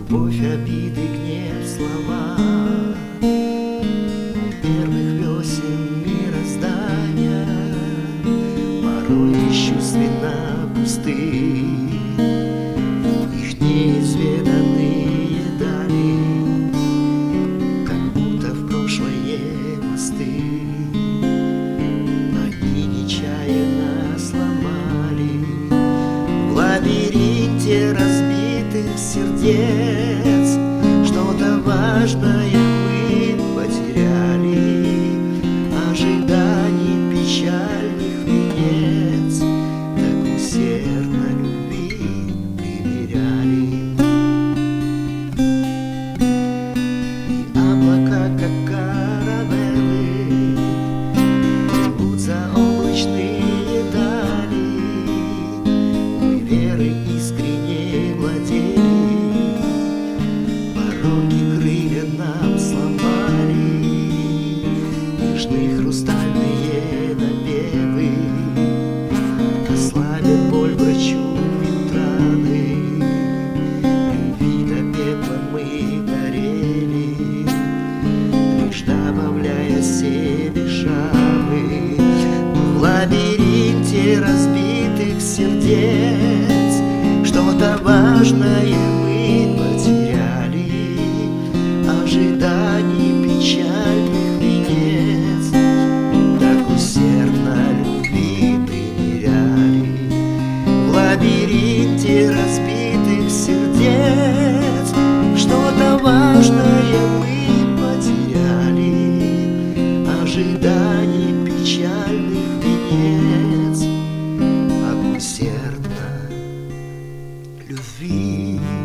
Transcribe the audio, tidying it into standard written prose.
Любовь, обиды, гнев, слова у первых весен мироздания порой бесчувственно пусты. Их неизведанные дали, как будто в прошлое мосты. Они нечаянно сломали в лабиринте разбитых сердец. Что-то важное мы потеряли, ожиданий печальных венец, так усердно любви примеряли. И облака, как каравеллы, плывут за облачные дали. Мы веры искренне владели, пороки крылья нам сломали. Нежные хрустальные напевы ослабят боль, прочупят раны. Любви до пепла мы горели, лишь добавляя себе жары. В лабиринте разбитых сердец что-то важное мы потеряли, ожиданий печальных венец, так усердно любви примеряли. В лабиринте разбитых сердец что-то важное мы потеряли, ожиданий печальных венец, так усердно любви.